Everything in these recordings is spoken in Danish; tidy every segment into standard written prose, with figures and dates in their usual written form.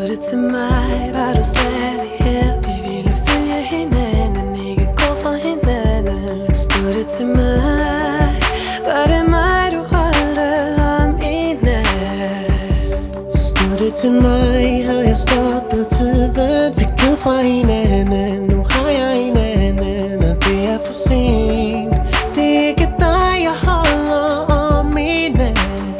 det til mig, var du stadig her. Vi ville følge hinanden, ikke gå fra hinanden. Stod det til mig, var det mig, du holdte om i nat. Stod det til mig, havde jeg stoppet tiden. Vi gled fra hinanden, nu har jeg en anden, og det er for sent. Det er ikke dig, jeg holder om i nat.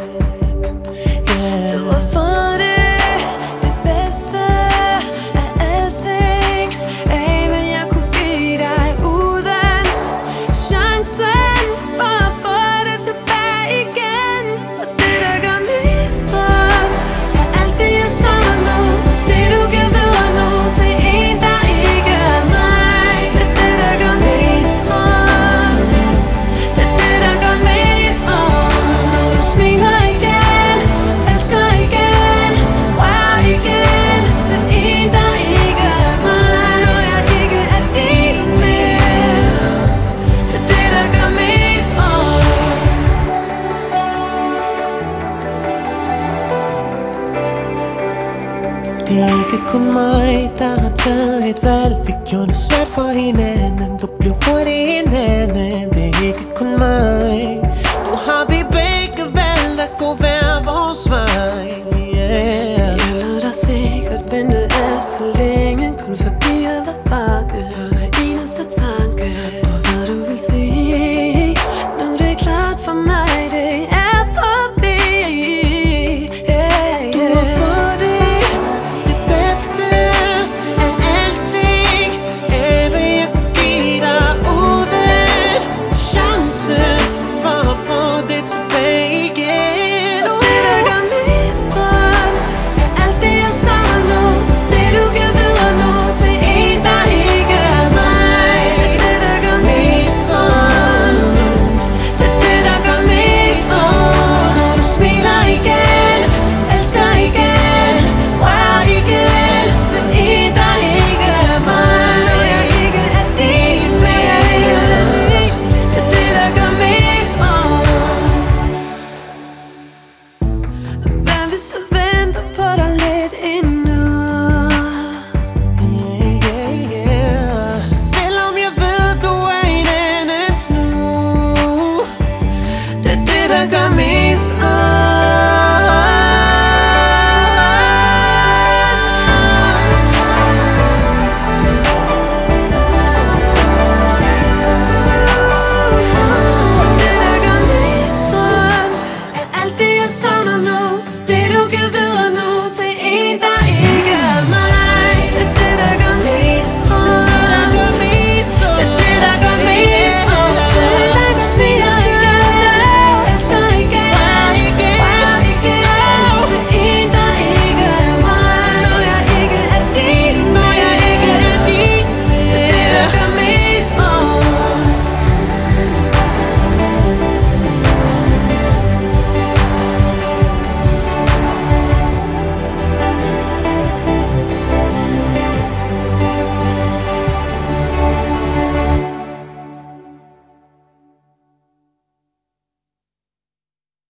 Du har fået det bedste af alting, af hvad jeg kunne give dig, uden chancen for at få det tilbage igen. Og det der gør mest ondt, er alt det jeg savner nu. Det du giver videre nu til en der ikke er mig. Det er det der gør mest ondt. Det er det der gør mest ondt. Når du smiler igen, elsker igen, rører igen. Det er en der ikke er mig, når jeg ikke er din mere. Det er det der gør mest ondt. Det er ikke kun mig, der har taget et valg. Vi gjorde det svært for hinanden, du blev hurtigt en anden. Det er ikke kun mig.